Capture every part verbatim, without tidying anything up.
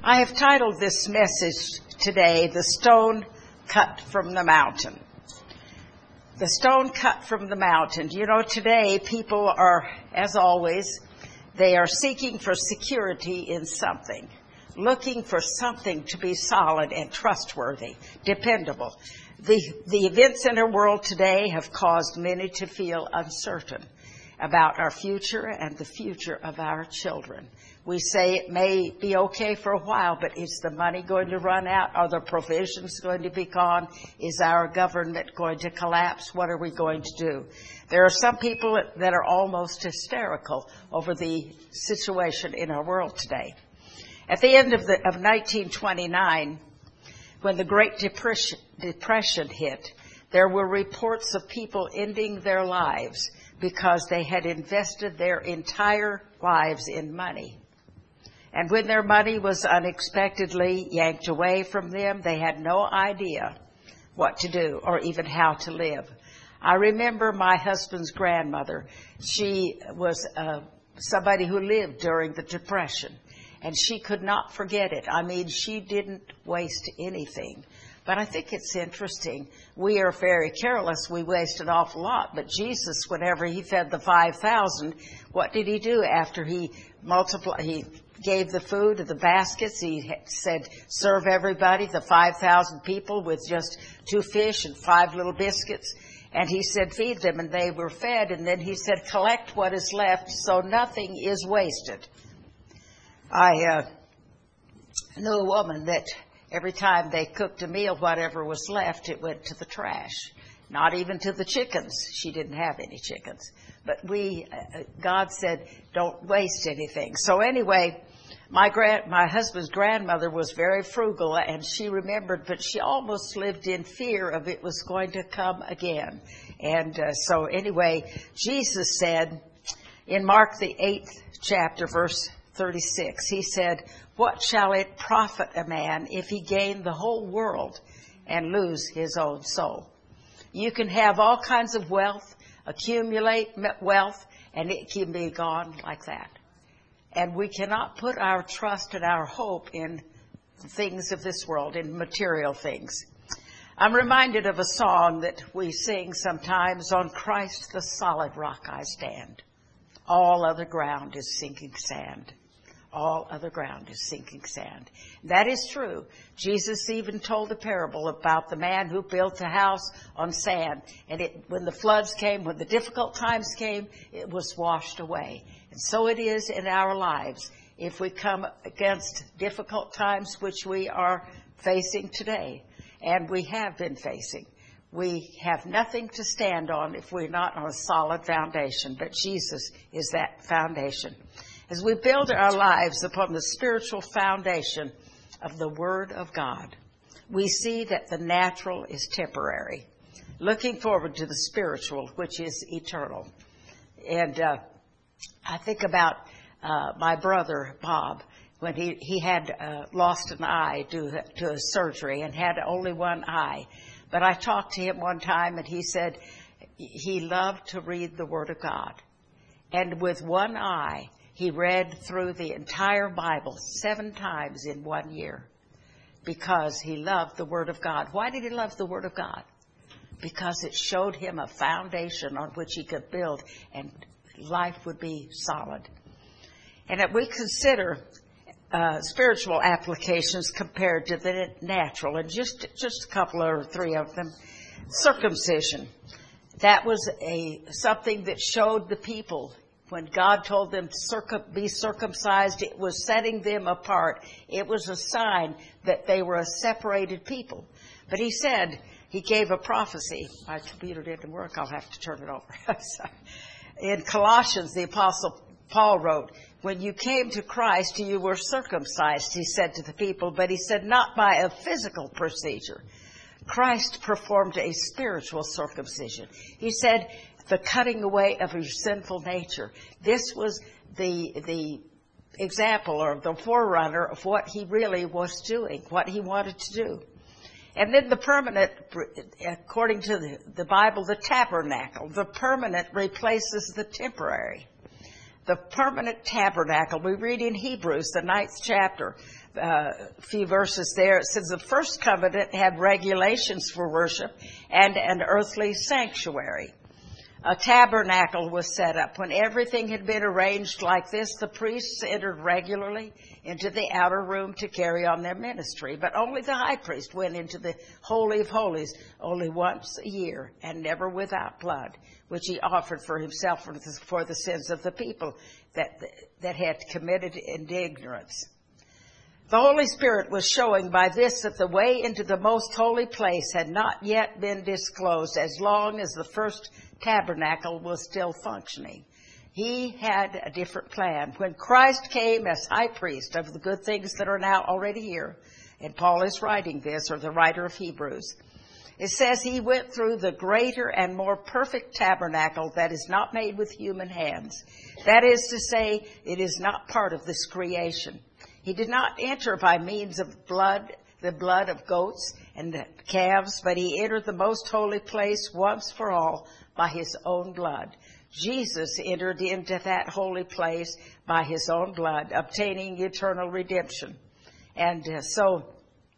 I have titled this message today, The Stone Cut from the Mountain. The stone cut from the mountain. You know, today people are, as always, they are seeking for security in something, looking for something to be solid and trustworthy, dependable. The, the events in our world today have caused many to feel uncertain about our future and the future of our children. We say it may be okay for a while, but is the money going to run out? Are the provisions going to be gone? Is our government going to collapse? What are we going to do? There are some people that are almost hysterical over the situation in our world today. At the end of, the, of nineteen twenty-nine, when the Great Depression, Depression hit, there were reports of people ending their lives because they had invested their entire lives in money. And when their money was unexpectedly yanked away from them, they had no idea what to do or even how to live. I remember my husband's grandmother. She was uh, somebody who lived during the Depression, and she could not forget it. I mean, she didn't waste anything. But I think it's interesting. We are very careless. We waste an awful lot. But Jesus, whenever he fed the five thousand, what did he do after he multiplied? He gave the food to the baskets. He said, serve everybody, the five thousand people, with just two fish and five little biscuits. And he said, feed them, and they were fed. And then he said, collect what is left so nothing is wasted. I uh, knew a woman that every time they cooked a meal, whatever was left, it went to the trash. Not even to the chickens. She didn't have any chickens. But we, uh, God said, don't waste anything. So anyway, my grand, my husband's grandmother was very frugal, and she remembered, but she almost lived in fear of it was going to come again. And uh, so anyway, Jesus said in Mark the eighth chapter, verse thirty-six, he said, what shall it profit a man if he gain the whole world and lose his own soul? You can have all kinds of wealth, accumulate wealth, and it can be gone like that. And we cannot put our trust and our hope in the things of this world, in material things. I'm reminded of a song that we sing sometimes, on Christ the solid rock I stand. All other ground is sinking sand. All other ground is sinking sand. That is true. Jesus even told a parable about the man who built a house on sand. And it, when the floods came, when the difficult times came, it was washed away. And so it is in our lives. If we come against difficult times, which we are facing today, and we have been facing, we have nothing to stand on if we're not on a solid foundation. But Jesus is that foundation. As we build our lives upon the spiritual foundation of the Word of God, we see that the natural is temporary, looking forward to the spiritual, which is eternal. And uh, I think about uh, my brother, Bob, when he, he had uh, lost an eye due to a surgery and had only one eye. But I talked to him one time, and he said he loved to read the Word of God. And with one eye, he read through the entire Bible seven times in one year because he loved the Word of God. Why did he love the Word of God? Because it showed him a foundation on which he could build, and life would be solid. And if we consider uh, spiritual applications compared to the natural, and just, just a couple or three of them, circumcision. That was a something that showed the people. When God told them to circum- be circumcised, it was setting them apart. It was a sign that they were a separated people. But he said, he gave a prophecy. My computer didn't work. I'll have to turn it over. In Colossians, the Apostle Paul wrote, when you came to Christ, you were circumcised, he said to the people, but he said not by a physical procedure. Christ performed a spiritual circumcision. He said, the cutting away of your sinful nature. This was the the example or the forerunner of what he really was doing, what he wanted to do. And then the permanent, according to the, the Bible, the tabernacle, the permanent replaces the temporary. The permanent tabernacle, we read in Hebrews, the ninth chapter, uh, few verses there, it says the first covenant had regulations for worship and an earthly sanctuary. A tabernacle was set up. When everything had been arranged like this, the priests entered regularly into the outer room to carry on their ministry. But only the high priest went into the Holy of Holies only once a year, and never without blood, which he offered for himself for the, for the sins of the people that, that had committed in ignorance. The Holy Spirit was showing by this that the way into the most holy place had not yet been disclosed as long as the first tabernacle was still functioning. He had a different plan. When Christ came as high priest of the good things that are now already here, and Paul is writing this, or the writer of Hebrews, it says he went through the greater and more perfect tabernacle that is not made with human hands. That is to say, it is not part of this creation. He did not enter by means of blood, the blood of goats and calves, but he entered the most holy place once for all by his own blood. Jesus entered into that holy place by his own blood, obtaining eternal redemption. And uh, so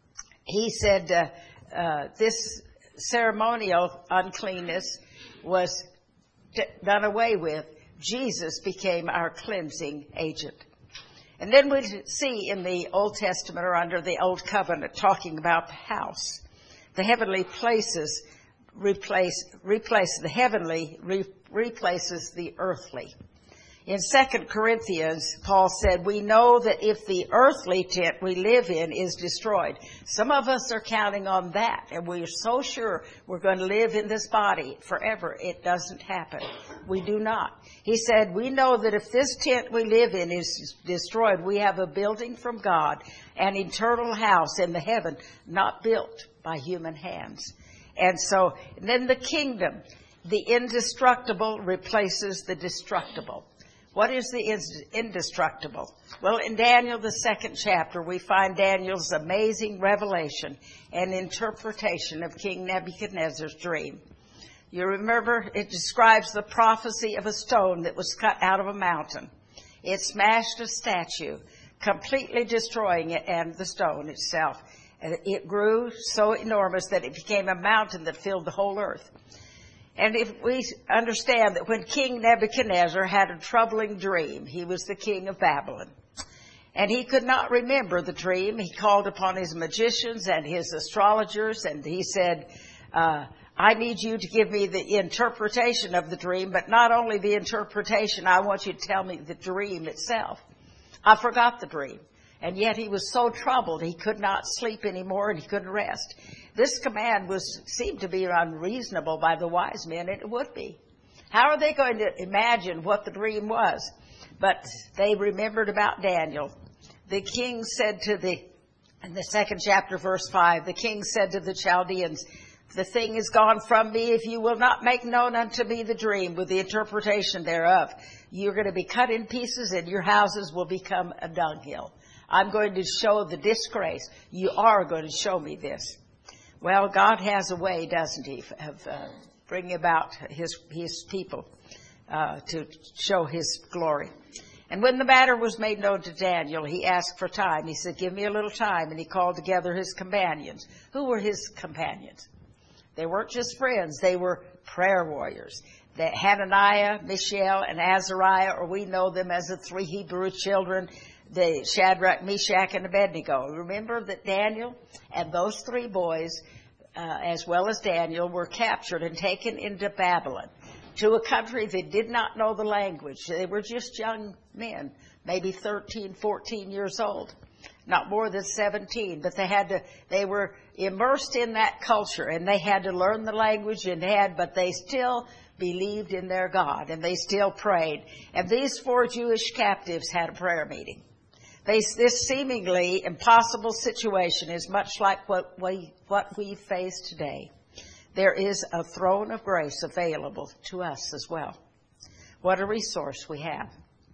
he said uh, uh, this ceremonial uncleanness was t- done away with. Jesus became our cleansing agent. And then we see in the Old Testament, or under the Old Covenant, talking about the house. The heavenly places replace, replace the heavenly, re, replaces the earthly. In Second Corinthians, Paul said, we know that if the earthly tent we live in is destroyed, some of us are counting on that, and we're so sure we're going to live in this body forever. It doesn't happen. We do not. He said, we know that if this tent we live in is destroyed, we have a building from God, an eternal house in the heaven, not built by human hands. And so, and then the kingdom, the indestructible replaces the destructible. What is the indestructible? Well, in Daniel, the second chapter, we find Daniel's amazing revelation and interpretation of King Nebuchadnezzar's dream. You remember, it describes the prophecy of a stone that was cut out of a mountain. It smashed a statue, completely destroying it and the stone itself. And it grew so enormous that it became a mountain that filled the whole earth. And if we understand that when King Nebuchadnezzar had a troubling dream, he was the king of Babylon, and he could not remember the dream, he called upon his magicians and his astrologers, and he said, uh, I need you to give me the interpretation of the dream, but not only the interpretation, I want you to tell me the dream itself. I forgot the dream. And yet he was so troubled he could not sleep anymore and he couldn't rest. This command was seemed to be unreasonable by the wise men, and it would be. How are they going to imagine what the dream was? But they remembered about Daniel. The king said to the, in the second chapter, verse five, the king said to the Chaldeans, the thing is gone from me. If you will not make known unto me the dream with the interpretation thereof, you're going to be cut in pieces and your houses will become a dunghill. I'm going to show the disgrace. You are going to show me this. Well, God has a way, doesn't he, of uh, bringing about his his people uh, to show his glory. And when the matter was made known to Daniel, he asked for time. He said, give me a little time. And he called together his companions. Who were his companions? They weren't just friends. They were prayer warriors. That Hananiah, Mishael, and Azariah, or we know them as the three Hebrew children, the Shadrach, Meshach, and Abednego. Remember that Daniel and those three boys, uh, as well as Daniel, were captured and taken into Babylon, to a country that did not know the language. They were just young men, maybe thirteen, fourteen years old, not more than seventeen, but they had to, they were immersed in that culture, and they had to learn the language and had, but they still believed in their God, and they still prayed. And these four Jewish captives had a prayer meeting. They, this seemingly impossible situation is much like what we, what we face today. There is a throne of grace available to us as well. What a resource we have.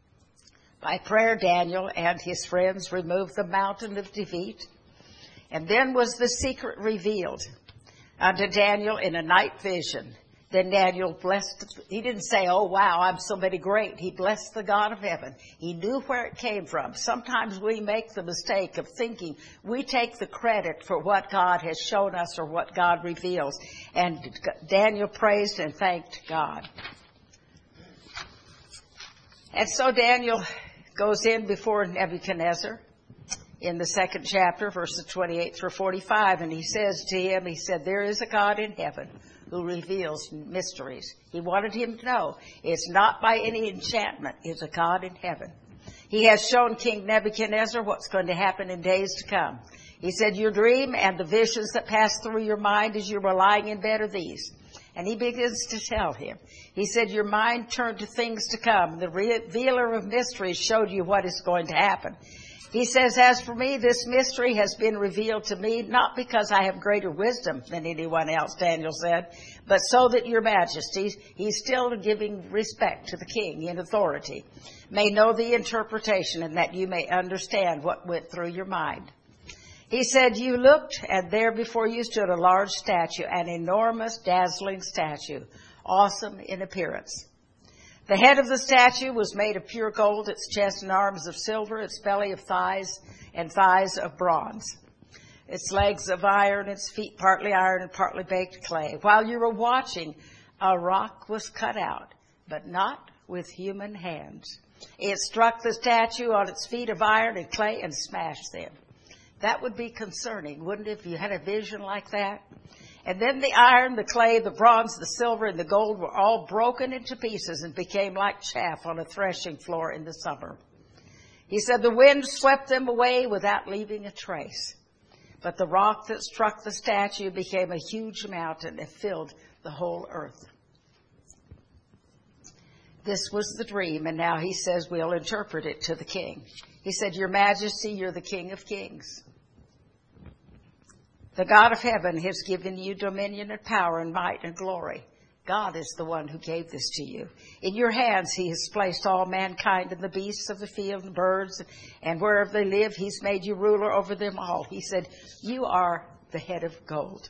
By prayer, Daniel and his friends removed the mountain of defeat. And then was the secret revealed unto Daniel in a night vision. Then Daniel blessed, he didn't say, oh, wow, I'm somebody great. He blessed the God of heaven. He knew where it came from. Sometimes we make the mistake of thinking we take the credit for what God has shown us or what God reveals. And Daniel praised and thanked God. And so Daniel goes in before Nebuchadnezzar in the second chapter, verses twenty-eight through forty-five, and he says to him, he said, there is a God in heaven who reveals mysteries. He wanted him to know it's not by any enchantment. It's a God in heaven. He has shown King Nebuchadnezzar what's going to happen in days to come. He said, your dream and the visions that pass through your mind as you were lying in bed are these. And he begins to tell him. He said, your mind turned to things to come. The revealer of mysteries showed you what is going to happen. He says, as for me, this mystery has been revealed to me, not because I have greater wisdom than anyone else, Daniel said, but so that your majesty, he's still giving respect to the king in authority, may know the interpretation and that you may understand what went through your mind. He said, you looked, and there before you stood a large statue, an enormous, dazzling statue, awesome in appearance. The head of the statue was made of pure gold, its chest and arms of silver, its belly of thighs and thighs of bronze, its legs of iron, its feet partly iron and partly baked clay. While you were watching, a rock was cut out, but not with human hands. It struck the statue on its feet of iron and clay and smashed them. That would be concerning, wouldn't it, if you had a vision like that? And then the iron, the clay, the bronze, the silver, and the gold were all broken into pieces and became like chaff on a threshing floor in the summer. He said the wind swept them away without leaving a trace. But the rock that struck the statue became a huge mountain and filled the whole earth. This was the dream, and now he says we'll interpret it to the king. He said, your majesty, you're the king of kings. The God of heaven has given you dominion and power and might and glory. God is the one who gave this to you. In your hands he has placed all mankind and the beasts of the field and birds, and wherever they live, he's made you ruler over them all. He said, you are the head of gold.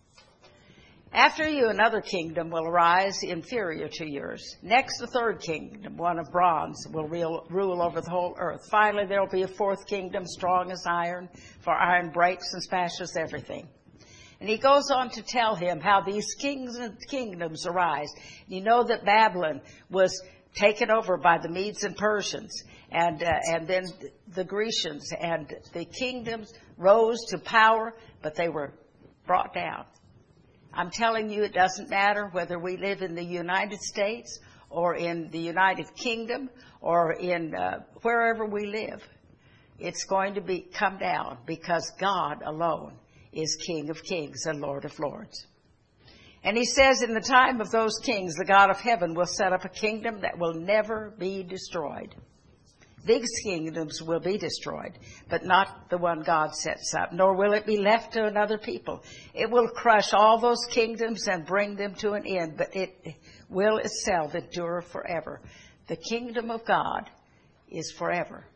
After you, another kingdom will arise inferior to yours. Next, the third kingdom, one of bronze, will rule over the whole earth. Finally, there will be a fourth kingdom, strong as iron, for iron breaks and smashes everything. And he goes on to tell him how these kings and kingdoms arise. You know that Babylon was taken over by the Medes and Persians, and uh, and then the Grecians, and the kingdoms rose to power, but they were brought down. I'm telling you, it doesn't matter whether we live in the United States or in the United Kingdom or in uh, wherever we live. It's going to be come down because God alone is King of kings and Lord of lords. And he says in the time of those kings, the God of heaven will set up a kingdom that will never be destroyed. These kingdoms will be destroyed, but not the one God sets up, nor will it be left to another people. It will crush all those kingdoms and bring them to an end, but it will itself endure forever. The kingdom of God is forever.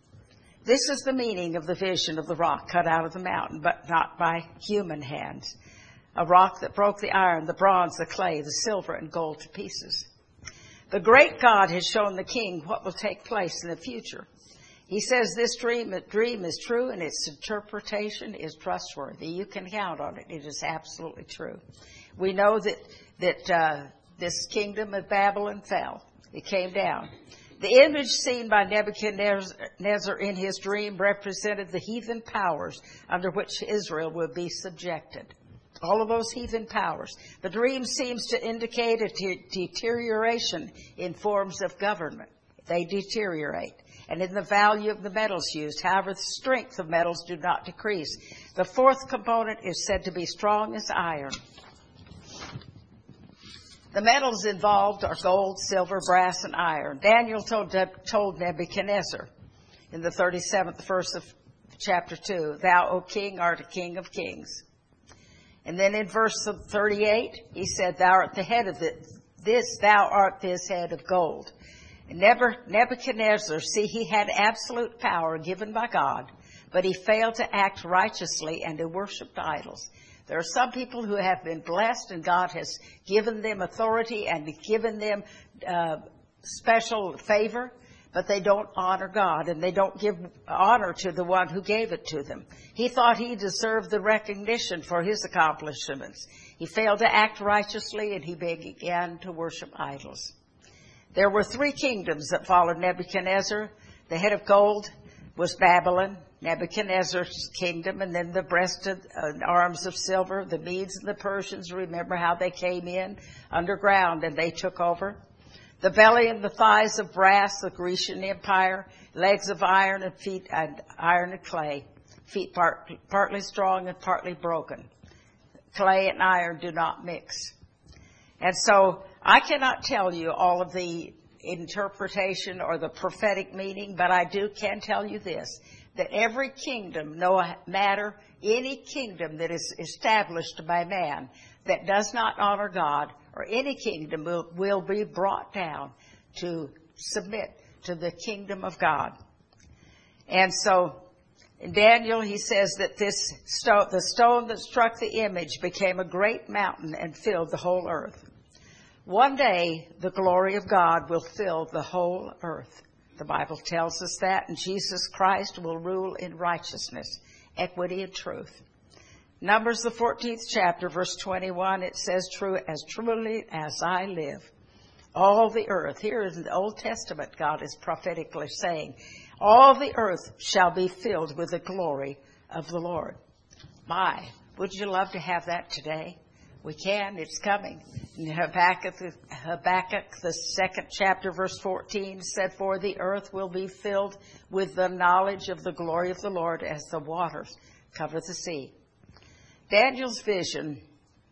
This is the meaning of the vision of the rock cut out of the mountain, but not by human hands. A rock that broke the iron, the bronze, the clay, the silver, and gold to pieces. The great God has shown the king what will take place in the future. He says this dream, dream is true and its interpretation is trustworthy. You can count on it. It is absolutely true. We know that, that uh, this kingdom of Babylon fell. It came down. The image seen by Nebuchadnezzar in his dream represented the heathen powers under which Israel would be subjected. All of those heathen powers. The dream seems to indicate a de- deterioration in forms of government. They deteriorate. And in the value of the metals used. However, the strength of metals do not decrease. The fourth component is said to be strong as iron. The metals involved are gold, silver, brass, and iron. Daniel told, told Nebuchadnezzar in the thirty-seventh verse of chapter two, Thou, O king, art a king of kings. And then in verse thirty-eight, he said, Thou art the head of this, this thou art this head of gold. And Nebuchadnezzar, see, he had absolute power given by God, but he failed to act righteously and he worshipped idols. There are some people who have been blessed and God has given them authority and given them uh, special favor, but they don't honor God and they don't give honor to the one who gave it to them. He thought he deserved the recognition for his accomplishments. He failed to act righteously and he began to worship idols. There were three kingdoms that followed Nebuchadnezzar. The head of gold was Babylon, Nebuchadnezzar's kingdom, and then the breasted uh, arms of silver, the Medes and the Persians. Remember how they came in underground and they took over. The belly and the thighs of brass, the Grecian Empire, legs of iron and feet and iron and clay, feet part, partly strong and partly broken. Clay and iron do not mix. And so I cannot tell you all of the interpretation or the prophetic meaning, but I do can tell you this, that every kingdom, no matter any kingdom that is established by man that does not honor God, or any kingdom will, will be brought down to submit to the kingdom of God. And so in Daniel, he says that this stone, the stone that struck the image became a great mountain and filled the whole earth. One day, the glory of God will fill the whole earth. The Bible tells us that, and Jesus Christ will rule in righteousness, equity, and truth. Numbers, the fourteenth chapter, verse twenty-one, it says, "True as truly as I live, all the earth," here in the Old Testament, God is prophetically saying, "all the earth shall be filled with the glory of the Lord." My, would you love to have that today? We can. It's coming. In Habakkuk, Habakkuk, the second chapter, verse fourteen, said, "For the earth will be filled with the knowledge of the glory of the Lord as the waters cover the sea." Daniel's vision,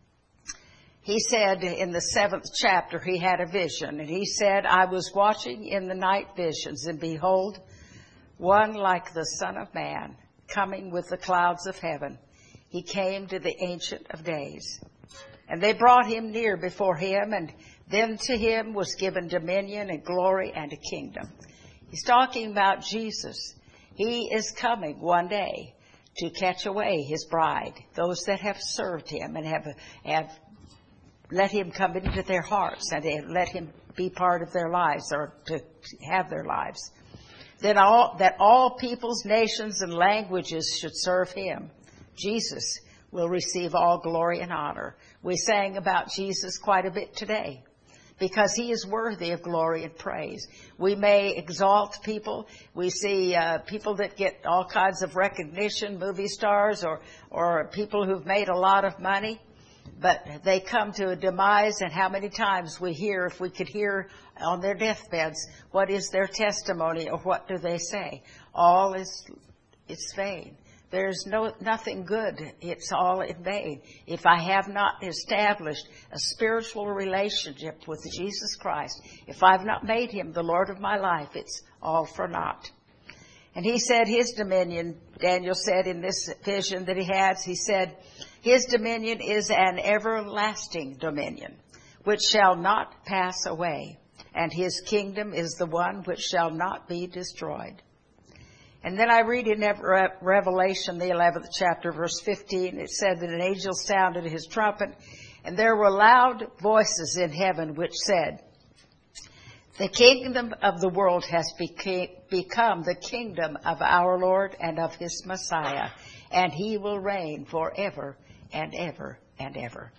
he said in the seventh chapter, he had a vision. And he said, "I was watching in the night visions, and behold, one like the Son of Man coming with the clouds of heaven. He came to the Ancient of Days. And they brought him near before him, and then to him was given dominion and glory and a kingdom." He's talking about Jesus. He is coming one day to catch away his bride, those that have served him and have, have let him come into their hearts and have let him be part of their lives or to have their lives. Then all, that all peoples, nations, and languages should serve him. Jesus will receive all glory and honor. We sang about Jesus quite a bit today because he is worthy of glory and praise. We may exalt people. We see uh, people that get all kinds of recognition, movie stars or, or people who've made a lot of money, but they come to a demise, and how many times we hear, if we could hear on their deathbeds, what is their testimony or what do they say? All is, it's vain. There's no nothing good. It's all in vain. If I have not established a spiritual relationship with Jesus Christ, if I've not made him the Lord of my life, it's all for naught. And he said his dominion, Daniel said in this vision that he has, he said, his dominion is an everlasting dominion, which shall not pass away, and his kingdom is the one which shall not be destroyed. And then I read in Revelation, the eleventh chapter, verse fifteen, it said that an angel sounded his trumpet, and there were loud voices in heaven which said, "The kingdom of the world has become the kingdom of our Lord and of his Messiah, and he will reign forever and ever and ever."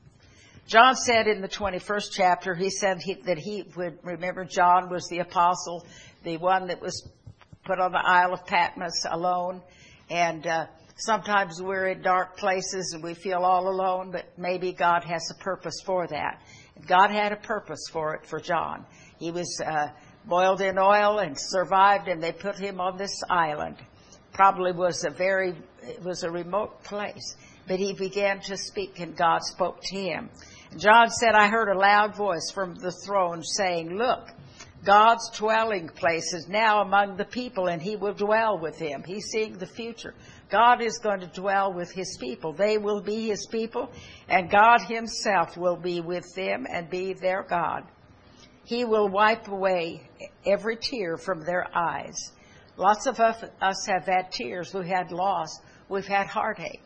John said in the twenty-first chapter, he said he, that he would remember John was the apostle, the one that was put on the Isle of Patmos alone. And uh, sometimes we're in dark places and we feel all alone, but maybe God has a purpose for that. God had a purpose for it for John. He was uh, boiled in oil and survived, and they put him on this island. Probably was a very, it was a remote place. But he began to speak, and God spoke to him. And John said, "I heard a loud voice from the throne saying, 'Look, God's dwelling place is now among the people, and he will dwell with them.'" He's seeing the future. God is going to dwell with his people. They will be his people, and God himself will be with them and be their God. He will wipe away every tear from their eyes. Lots of us have had tears. We've had loss. We've had heartache.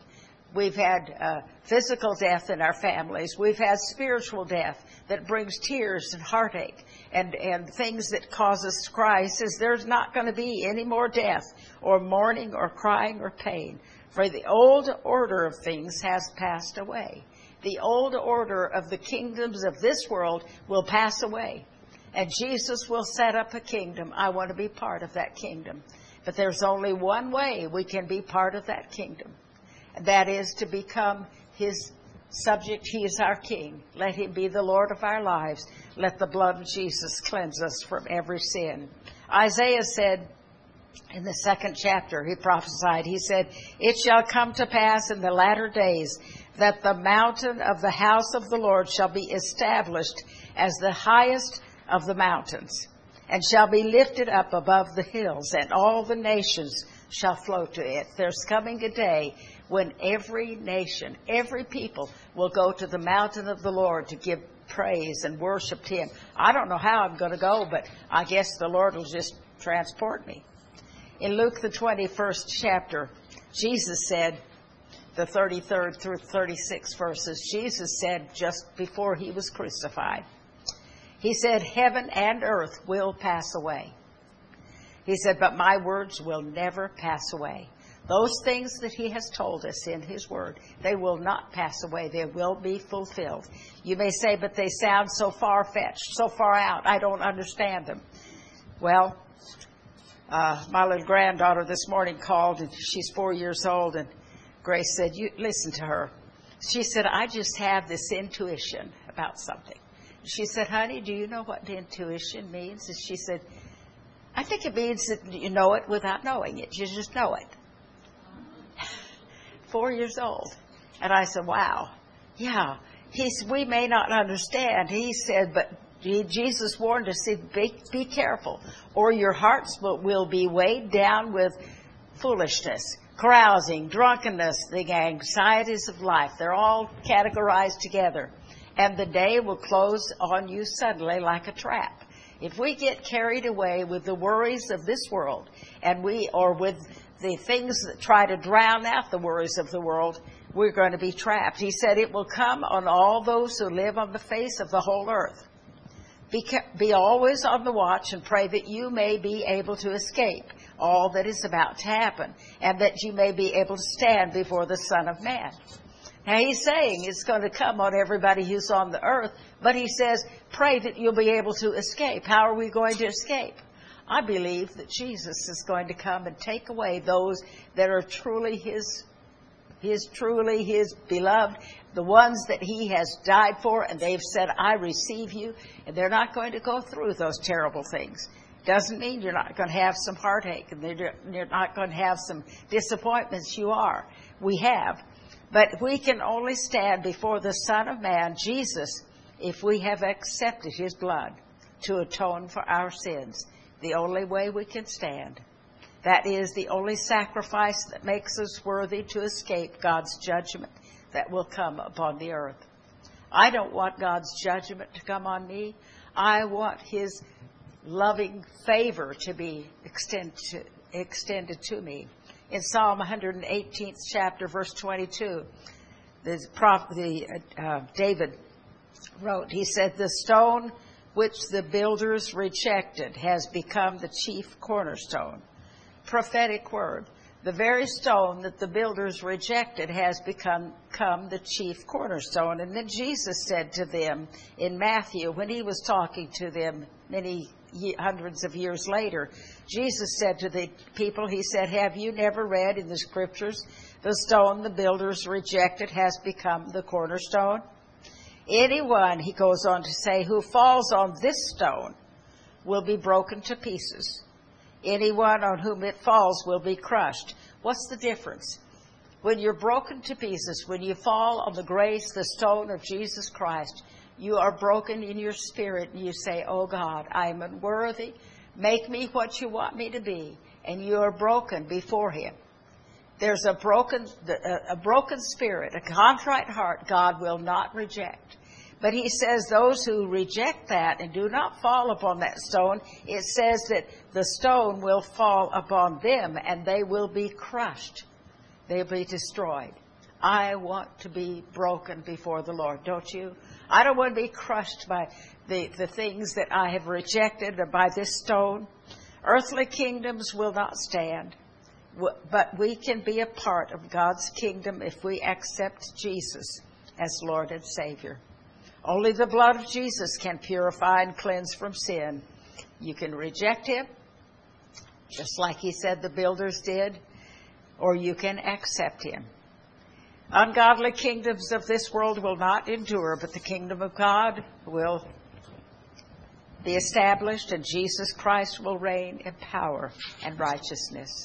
We've had uh, physical death in our families. We've had spiritual death that brings tears and heartache and, and things that cause us to cry. He says there's not going to be any more death or mourning or crying or pain, for the old order of things has passed away. The old order of the kingdoms of this world will pass away, and Jesus will set up a kingdom. I want to be part of that kingdom. But there's only one way we can be part of that kingdom. That is to become his subject. He is our king. Let him be the Lord of our lives. Let the blood of Jesus cleanse us from every sin. Isaiah said in the second chapter, he prophesied, he said, it shall come to pass in the latter days that the mountain of the house of the Lord shall be established as the highest of the mountains, and shall be lifted up above the hills, and all the nations shall flow to it. There's coming a day when every nation, every people will go to the mountain of the Lord to give praise and worship him. I don't know how I'm going to go, but I guess the Lord will just transport me. In Luke, the twenty-first chapter, Jesus said, the thirty-third through thirty-sixth verses, Jesus said just before he was crucified, he said, heaven and earth will pass away. He said, but my words will never pass away. Those things that he has told us in his word, they will not pass away. They will be fulfilled. You may say, but they sound so far-fetched, so far out. I don't understand them. Well, uh, my little granddaughter this morning called, and she's four years old, and Grace said, "You listen to her." She said, "I just have this intuition about something." She said, "Honey, do you know what intuition means?" And she said, "I think it means that you know it without knowing it. You just know it." Four years old. And I said, wow. Yeah. He said, we may not understand. He said, but Jesus warned us, said, be, be careful, or your hearts will, will be weighed down with foolishness, carousing, drunkenness, the anxieties of life. They're all categorized together. And the day will close on you suddenly like a trap. If we get carried away with the worries of this world, and we, or with the things that try to drown out the worries of the world, we're going to be trapped. He said it will come on all those who live on the face of the whole earth. Be, be always on the watch and pray that you may be able to escape all that is about to happen, and that you may be able to stand before the Son of Man. Now, he's saying it's going to come on everybody who's on the earth, but he says, pray that you'll be able to escape. How are we going to escape? I believe that Jesus is going to come and take away those that are truly his, his truly his beloved, the ones that he has died for, and they've said, I receive you, and they're not going to go through those terrible things. Doesn't mean you're not going to have some heartache, and you're not going to have some disappointments. You are. We have. But we can only stand before the Son of Man, Jesus, if we have accepted his blood to atone for our sins. The only way we can stand. That is the only sacrifice that makes us worthy to escape God's judgment that will come upon the earth. I don't want God's judgment to come on me. I want his loving favor to be extended to, extended to me. In Psalm one eighteenth chapter, verse twenty-two, the, prophet, the uh, David wrote, he said, the stone which the builders rejected has become the chief cornerstone. Prophetic word. The very stone that the builders rejected has become, become the chief cornerstone. And then Jesus said to them in Matthew, when he was talking to them many hundreds of years later, Jesus said to the people, he said, have you never read in the scriptures, the stone the builders rejected has become the cornerstone? Anyone, he goes on to say, who falls on this stone will be broken to pieces. Anyone on whom it falls will be crushed. What's the difference? When you're broken to pieces, when you fall on the grace, the stone of Jesus Christ, you are broken in your spirit and you say, oh God, I am unworthy. Make me what you want me to be. And you are broken before him. There's a broken, a broken spirit, a contrite heart God will not reject. But he says those who reject that and do not fall upon that stone, it says that the stone will fall upon them and they will be crushed. They'll be destroyed. I want to be broken before the Lord, don't you? I don't want to be crushed by the, the things that I have rejected or by this stone. Earthly kingdoms will not stand, but we can be a part of God's kingdom if we accept Jesus as Lord and Savior. Only the blood of Jesus can purify and cleanse from sin. You can reject him, just like he said the builders did, or you can accept him. Ungodly kingdoms of this world will not endure, but the kingdom of God will be established, and Jesus Christ will reign in power and righteousness.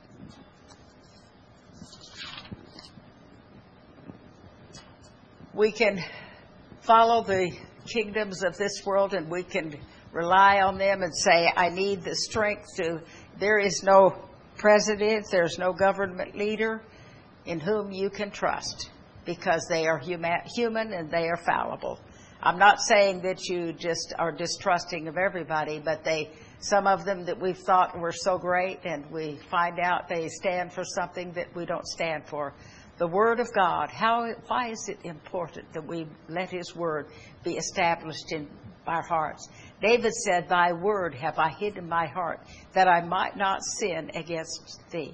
We can follow the kingdoms of this world, and we can rely on them and say, I need the strength to... There is no president, there's no government leader in whom you can trust, because they are human, human and they are fallible. I'm not saying that you just are distrusting of everybody, but they, some of them that we've thought were so great, and we find out they stand for something that we don't stand for. The Word of God, how, why is it important that we let His Word be established in our hearts? David said, Thy Word have I hid in my heart, that I might not sin against Thee.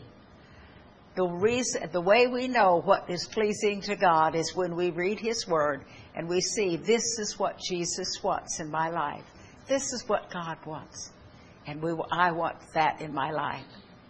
The reason, the way we know what is pleasing to God is when we read His Word and we see this is what Jesus wants in my life. This is what God wants, and we, I want that in my life.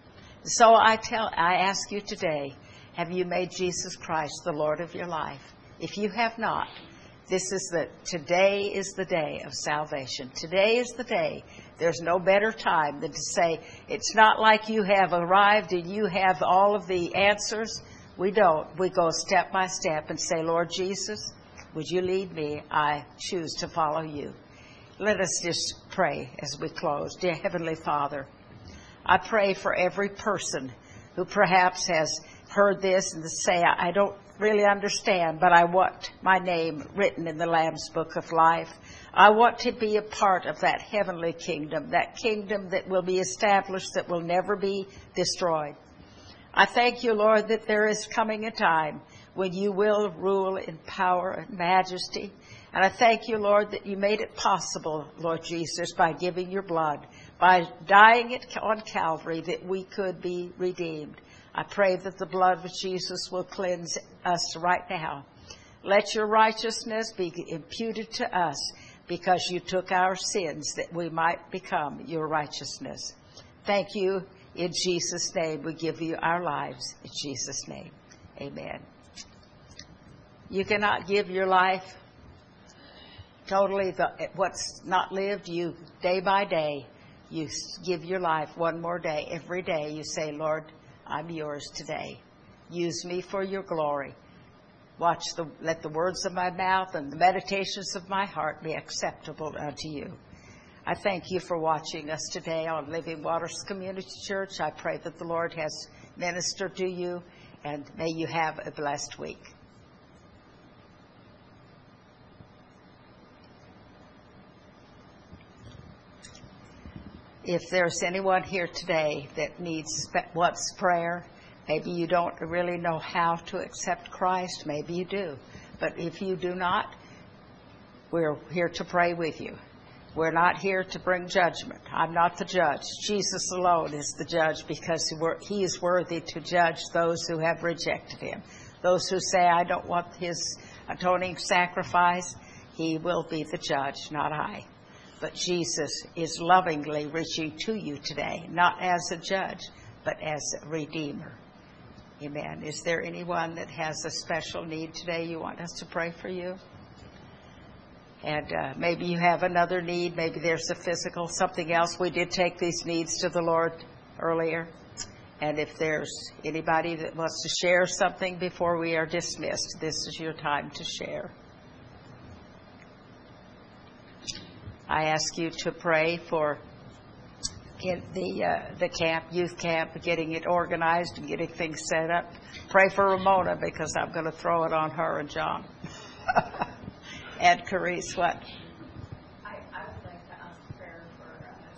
So I tell, I ask you today, have you made Jesus Christ the Lord of your life? If you have not, this is the today is the day of salvation. Today is the day. There's no better time than to say, it's not like you have arrived and you have all of the answers. We don't. We go step by step and say, Lord Jesus, would you lead me? I choose to follow you. Let us just pray as we close. Dear Heavenly Father, I pray for every person who perhaps has heard this and say, I don't really understand, but I want my name written in the Lamb's Book of Life. I want to be a part of that heavenly kingdom, that kingdom that will be established, that will never be destroyed. I thank you, Lord, that there is coming a time when you will rule in power and majesty. And I thank you, Lord, that you made it possible, Lord Jesus, by giving your blood, by dying it on Calvary, that we could be redeemed. I pray that the blood of Jesus will cleanse us right now. Let your righteousness be imputed to us, because you took our sins that we might become your righteousness. Thank you. In Jesus' name, we give you our lives. In Jesus' name, amen. You cannot give your life totally, the, what's not lived, you day by day, you give your life one more day. Every day you say, Lord, I'm yours today. Use me for your glory. Watch the, let the words of my mouth and the meditations of my heart be acceptable unto you. I thank you for watching us today on Living Waters Community Church. I pray that the Lord has ministered to you, and may you have a blessed week. If there's anyone here today that needs, wants prayer, maybe you don't really know how to accept Christ, maybe you do. But if you do not, we're here to pray with you. We're not here to bring judgment. I'm not the judge. Jesus alone is the judge, because he is worthy to judge those who have rejected him. Those who say, I don't want his atoning sacrifice, he will be the judge, not I. But Jesus is lovingly reaching to you today, not as a judge, but as a redeemer. Amen. Is there anyone that has a special need today you want us to pray for you? And uh, maybe you have another need. Maybe there's a physical, something else. We did take these needs to the Lord earlier. And if there's anybody that wants to share something before we are dismissed, this is your time to share. I ask you to pray for in the uh, the camp, youth camp, getting it organized and getting things set up. Pray for Ramona, because I'm going to throw it on her and John. And Carice, what?